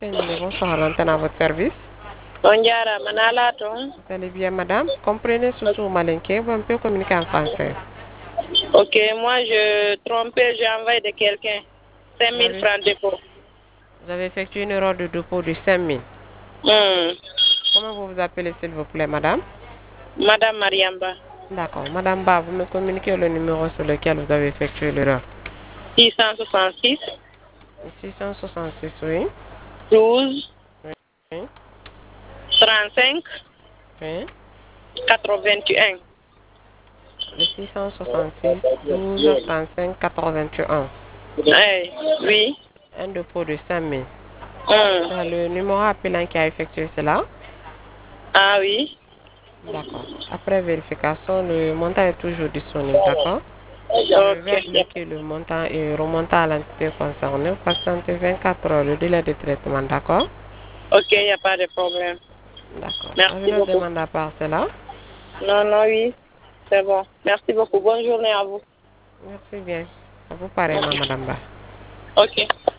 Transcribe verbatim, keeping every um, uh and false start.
Cabinet, bonsoir, l'antenne à votre service. Bonjour, Manalato. Vous allez bien, madame? Comprenez Soussou Malinké, vous pouvez communiquer en français. Ok, moi je trompais, j'ai envoyé de quelqu'un cinq Vous mille avez, francs de dépôt. vous avez effectué une erreur de dépôt de cinq mille. Hmm. Comment vous vous appelez, s'il vous plaît, madame? Madame Mariamba. D'accord. Madame Ba, vous me communiquez le numéro sur lequel vous avez effectué l'erreur. six cent soixante-six, six cent soixante-six, oui. douze, Oui. trente-cinq, Oui. quatre-vingt-un. Le six cent soixante-six, douze, trente-cinq, quatre-vingt-un. Hey, oui. Un dépôt de cinq mille. Hmm. C'est le numéro appelant qui a effectué cela. Ah oui. D'accord. Après vérification, le montant est toujours disponible, d'accord? Je Ok. vais bloquer le montant et remonter à l'entité concernée. Patientez vingt-quatre heures, le délai de traitement, d'accord? Ok, il n'y a pas de problème. D'accord. Avez Merci une beaucoup. demande à part cela? Non, non, oui. C'est bon. Merci beaucoup. Bonne journée à vous. Merci bien. À vous pareillement, Ok. madame Ba. Ok.